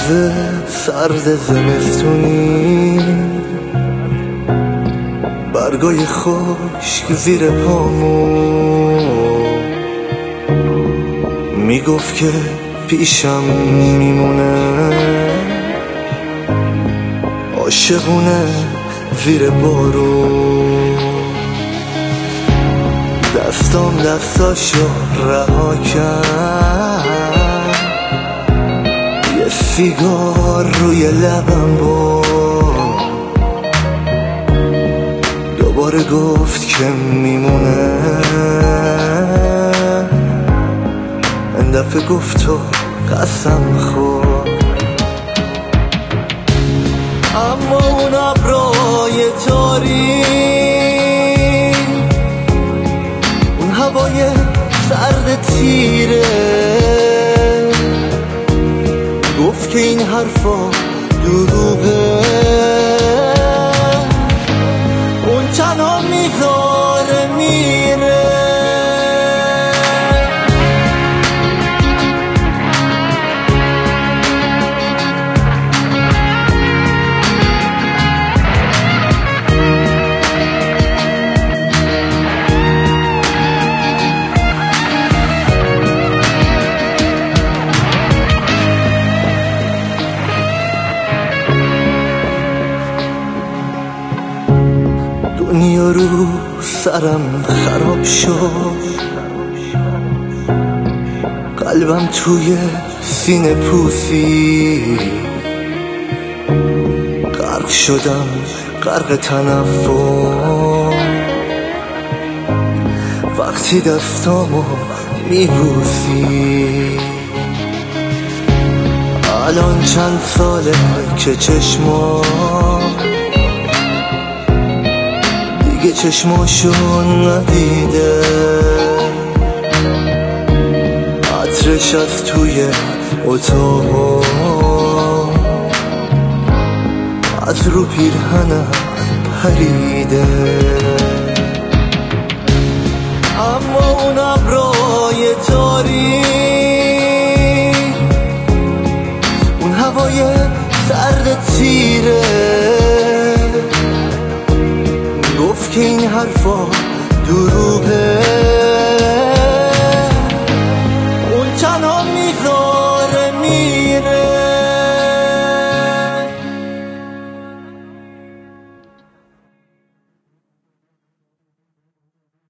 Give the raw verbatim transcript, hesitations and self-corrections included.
روز سرد زمستونی، برگای خشک زیر پامون میگفت که پیشم میمونه، عاشقونه زیر بارون. دستام دستاشو رها کرد، یه سیگار روی لبم بود، دوباره گفت که میمونه. این دفعه گفت و قسم خورد، اما اون ابرای تاریک، اون هوای سرد تیره، گفت که این حرفا دروغه. اون تنها میذاره میره. دنیا رو سرم خراب شد، قلبم توی سینه پوسی، غرق شدم غرق تنفر. وقتی دستامو میبوسی، الان چند ساله که چشمام دیگه چشماشون ندیده، عطرش از توی اتاق از رو پیرهنم پریده. اما اون ابرای تاریک، اون هوای سرد تیره، گفت که این حرفا دروغه. اون تنها میذاره میره.